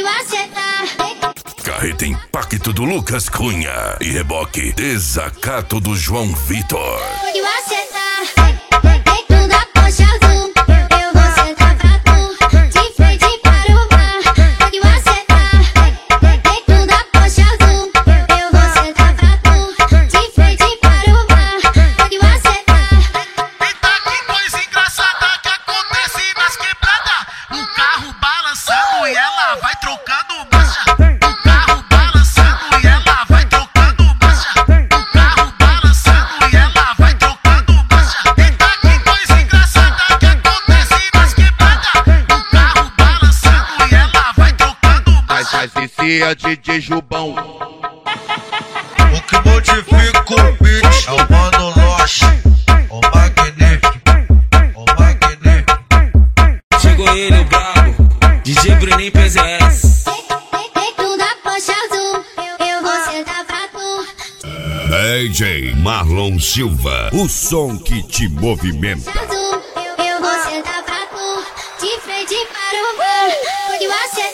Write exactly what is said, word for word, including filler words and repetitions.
pode acertar. Carreta Impacto do Lucas Cunha e reboque Desacato do João Vitor. Pode acertar. Dentro da Porsche azul, eu vou sentar pra tu. De frente para o mar, pode acertar. Dentro da Porsche azul, eu vou sentar pra tu. De frente para o mar, pode acertar. Eita, que coisa engraçada que acontece nas quebradas. O carro balançando e ela vai trocando marcha. O carro balançando e ela vai trocando marcha. O carro balançando e ela vai trocando marcha. Eita, que coisa engraçada que acontece nas quebradas. O carro balançando e ela vai trocando marcha. Mas esse é D J Jubão. O que modifica o beat é o Mano Loche, o magnífico, o magnífico. Chegou ele, o brabo, D J Bruninho P Z S. Dentro da Porsche azul, eu, eu vou sentar pra tu. D J Marlon Silva, o som que te movimenta. Azul, eu, eu vou sentar pra tu. De frente para o mar, pode acertar.